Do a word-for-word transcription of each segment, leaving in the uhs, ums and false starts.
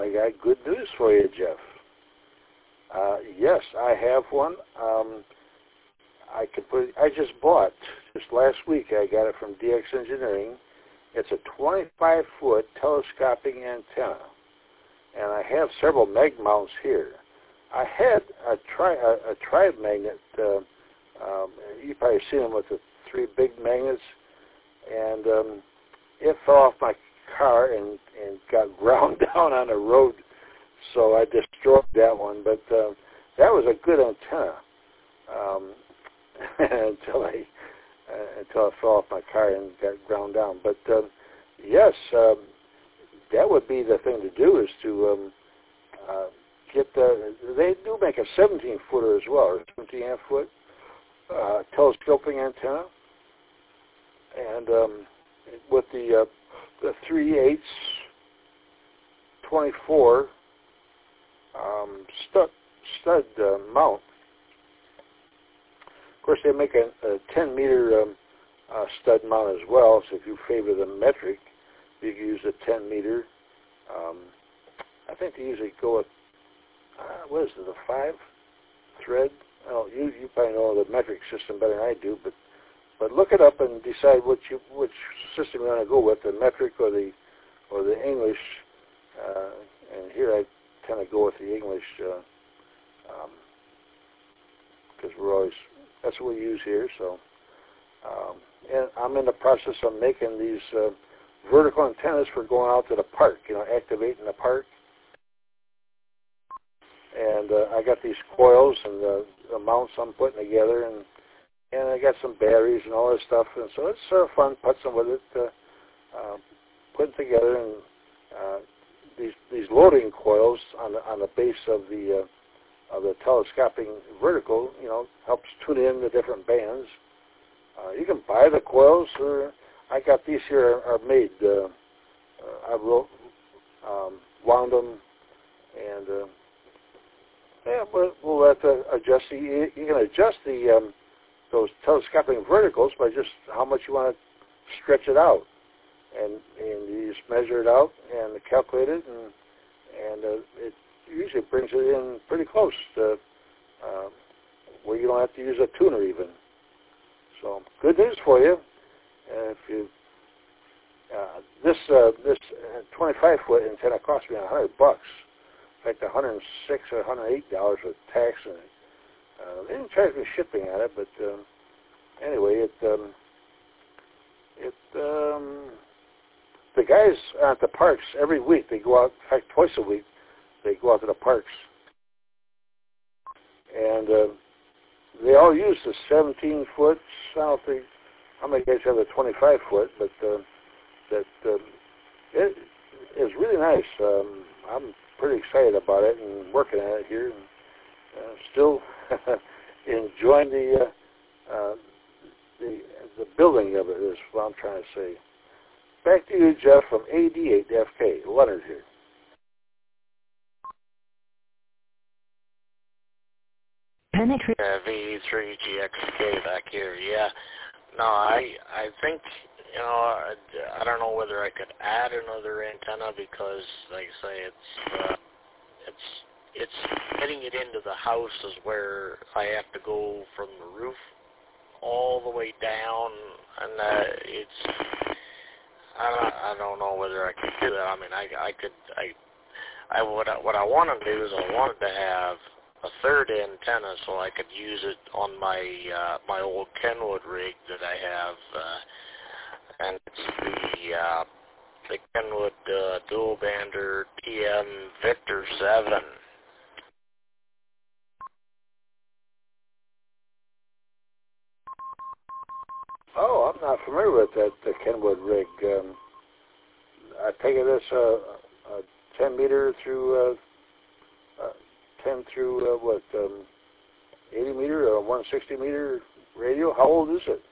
I got good news for you, Jeff. Uh, yes, I have one. Um, I could put. I just bought just last week. I got it from D X Engineering. It's a twenty-five foot telescoping antenna, and I have several mag mounts here. I had a tri a, a tribe magnet. Uh, um, you've probably seen them with the three big magnets, and um, it fell off my car and, and got ground down on the road, so I destroyed that one. But uh, that was a good antenna um, until I uh, until it fell off my car and got ground down. But um, yes, um, that would be the thing to do, is to um, uh, get the. They do make a seventeen footer as well, or seventeen and a half foot uh, telescoping antenna, and um, with the uh, the three eighths twenty-four um, stud stud uh, mount. Of course, they make a, a ten meter um, uh, stud mount as well. So if you favor the metric, you can use a ten meter. Um, I think they usually go with uh, what is it, the five thread? Oh, you you probably know the metric system better than I do, but but look it up and decide which you which system you want to go with, the metric or the or the English. Uh, and here I tend to go with the English because um, we're always that's what we use here. So, um, and I'm in the process of making these uh, vertical antennas for going out to the park. You know, activating the park. And uh, I got these coils and the, the mounts I'm putting together, and and I got some batteries and all this stuff. And so it's sort of fun putzing with it, uh, uh, putting together, and uh, these these loading coils on the on the base of the uh, of the telescoping vertical, you know, helps tune in the different bands. Uh, you can buy the coils, or I got these here are made. Uh, uh, I wrote, um, wound them, and uh, yeah, we'll, we'll have to adjust the. You can adjust the um, those telescoping verticals by just how much you want to stretch it out, and and you just measure it out and calculate it, and and uh, it usually brings it in pretty close to uh, where you don't have to use a tuner even. So good news for you. Uh, if you uh, this uh, this twenty-five foot antenna cost me a hundred bucks. In fact, one hundred six or one hundred eight dollars with tax in it. Uh, they didn't charge me shipping on it, but um, anyway, it um, it um, the guys at the parks every week, they go out. In fact, twice a week, they go out to the parks, and uh, they all use the seventeen foot. I don't think how many guys have the twenty-five foot, but uh, that uh, it is really nice. Um, I'm pretty excited about it and working at it here, and uh, still enjoying the, uh, uh, the the building of it is what I'm trying to say. Back to you, Jeff, from A D eight F K. Leonard here. Penetrate. Uh, V three G X K back here. Yeah. No, I I think, you know, I, I don't know whether I could add another antenna because, like I say, it's uh, it's it's getting it into the house is where I have to go from the roof all the way down, and uh, it's I don't I don't know whether I could do that. I mean, I I could I I what I, what I want to do is I wanted to have a third antenna so I could use it on my uh, my old Kenwood rig that I have, uh, and it's the uh, the Kenwood uh, dual bander T M Victor seven. Oh, I'm not familiar with that the Kenwood rig. Um, I take it as a, a ten meter through uh, uh, ten through uh, what um, eighty meter or one sixty meter radio. How old is it?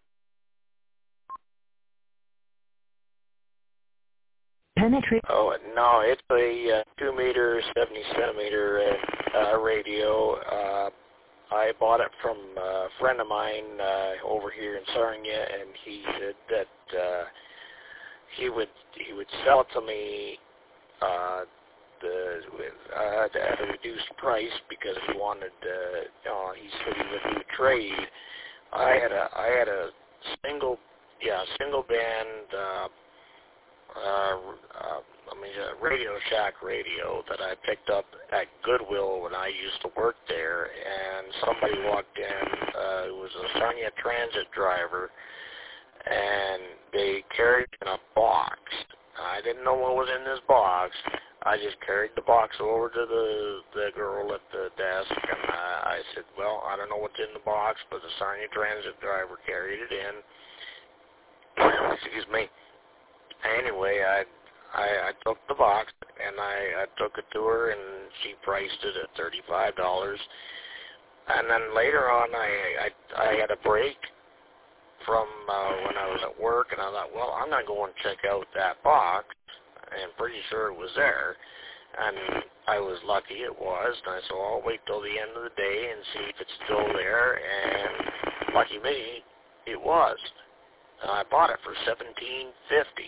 Penetrate. Oh no, it's a uh, two meter, seventy centimeter uh, radio. Uh, I bought it from a friend of mine uh, over here in Sarnia, and he said that uh, he would he would sell it to me uh, uh, with, uh, at a reduced price because he wanted, uh, you know, he said he would do trade. I had a, I had a single, yeah, single band, uh, uh, uh, I mean, a Radio Shack radio that I picked up at Goodwill when I used to work there, and somebody walked in, uh, it was a Sarnia Transit driver, and they carried in a box. I didn't know what was in this box. I just carried the box over to the the girl at the desk, and uh, I said, well, I don't know what's in the box, but the Sarnia Transit driver carried it in. Excuse me. Anyway, I, I I took the box, and I, I took it to her, and she priced it at thirty-five dollars. And then later on, I, I, I had a break from uh, when I was at work, and I thought, well, I'm going to go and check out that box, and pretty sure it was there. And I was lucky it was, and I said, well, I'll wait till the end of the day and see if it's still there, and lucky me, it was. And I bought it for seventeen fifty.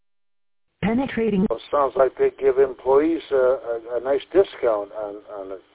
Penetrating. Well, it sounds like they give employees a, a, a nice discount on, on it.